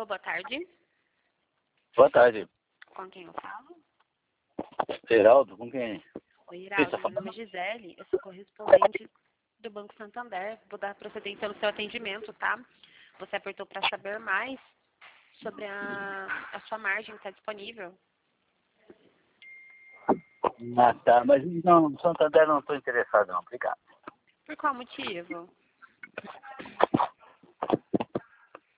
Alô, boa tarde. Boa tarde. Com quem eu falo? Geraldo, com quem? Oi, Quem Iraldo, tá meu nome é falando? Gisele, eu sou correspondente do Banco Santander. Vou dar procedência no seu atendimento, tá? Você apertou para saber mais sobre a sua margem que está disponível. Ah, tá, mas não, Santander não estou interessado não, obrigado. Por qual motivo?